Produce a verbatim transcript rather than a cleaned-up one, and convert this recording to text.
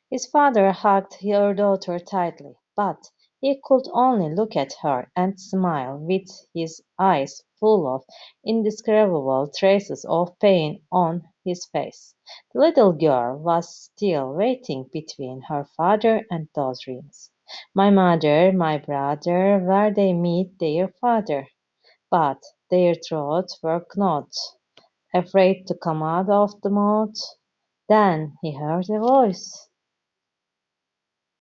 His father hugged her daughter tightly, but he could only look at her and smile with his eyes full of indescribable traces of pain on his face. The little girl was still waiting between her father and those rings. My mother, my brother, where they meet their father. But their throats were not afraid to come out of the mouth. Then he heard a voice.